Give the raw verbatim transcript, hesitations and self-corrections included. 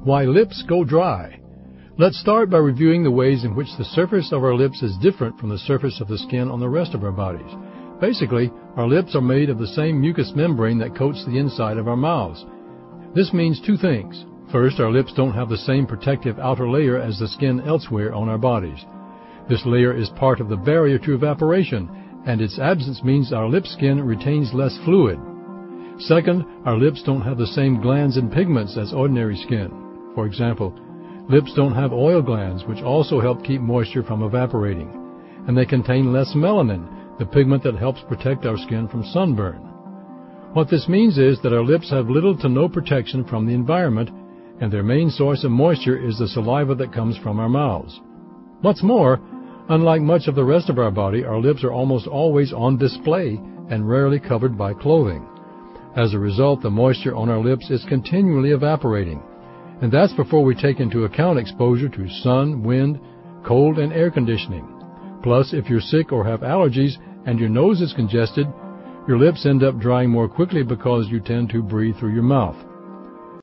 Why lips go dry. Let's start by reviewing the ways in which the surface of our lips is different from the surface of the skin on the rest of our bodies. Basically, our lips are made of the same mucous membrane that coats the inside of our mouths. This means two things. First, our lips don't have the same protective outer layer as the skin elsewhere on our bodies. This layer is part of the barrier to evaporation, and its absence means our lip skin retains less fluid. Second, our lips don't have the same glands and pigments as ordinary skin. For example, lips don't have oil glands, which also help keep moisture from evaporating. And they contain less melanin, the pigment that helps protect our skin from sunburn. What this means is that our lips have little to no protection from the environment, and their main source of moisture is the saliva that comes from our mouths. What's more, unlike much of the rest of our body, our lips are almost always on display and rarely covered by clothing. As a result, the moisture on our lips is continually evaporating, and that's before we take into account exposure to sun, wind, cold, and air conditioning. Plus, if you're sick or have allergies and your nose is congested, your lips end up drying more quickly because you tend to breathe through your mouth.